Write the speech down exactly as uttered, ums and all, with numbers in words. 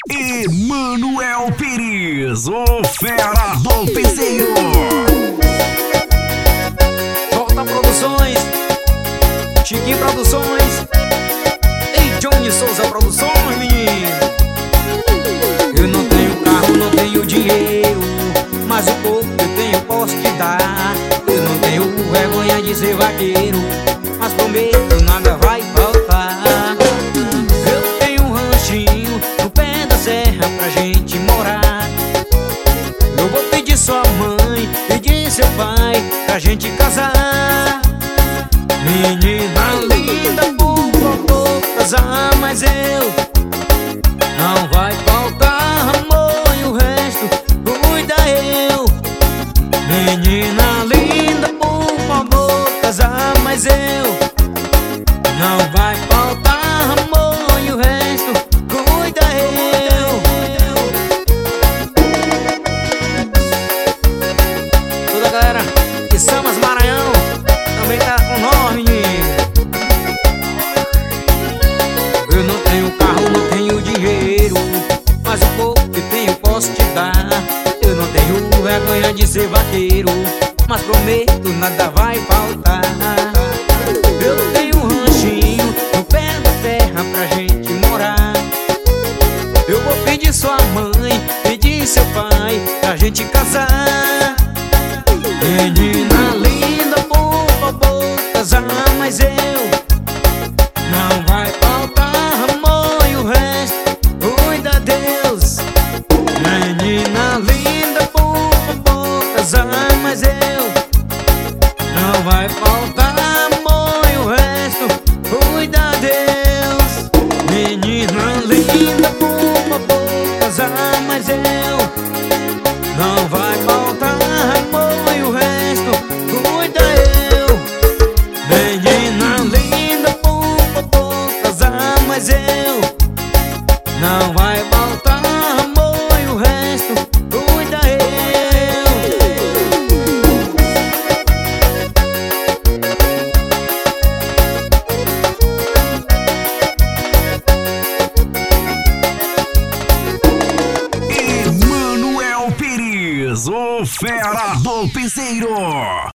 Emanuel Pires, o fera do piseiro. Volta Produções, Chiquinho Produções e Johnny Souza Produções, menino. Eu não tenho carro, não tenho dinheiro, mas o pouco que eu tenho posso te dar. Eu não tenho vergonha de ser vaqueiro, mas prometo nada vai faltar. Eu tenho um ranchinho no pé da serra pra gente morar. Eu vou pedir sua mãe, pedir seu pai pra gente casar. Menina linda, por favor, casar, mas eu não vai faltar amor e o resto cuida eu. Menina linda, por favor, casar, mas eu não vai faltar amor e o resto cuida eu. Toda a galera de Samas Maranhão também tá com nós, menino. Eu não tenho carro, não tenho dinheiro, mas o pouco que tenho posso te dar. Eu não tenho vergonha de ser vaqueiro, mas prometo nada vai faltar. Eu tenho um ranchinho no pé da terra pra gente morar. Eu vou pedir sua mãe, pedir seu pai pra gente casar. Menina linda, por favor, casar, mas eu não vai faltar amor e o resto cuida Deus. Menina linda, por favor, casar, mas eu não vai faltar amor e o resto cuida Deus. Menina linda, por favor, casar, mas eu não vai faltar amor e o resto cuida eu. Menina linda, por favor, casar, mas eu não vai faltar amor e o resto cuida eu. Emanuel Pires, o fera do piseiro.